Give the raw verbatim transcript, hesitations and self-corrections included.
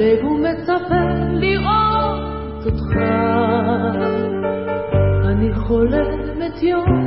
הלב הוא מצפה לראות אותך, אני חולמת יום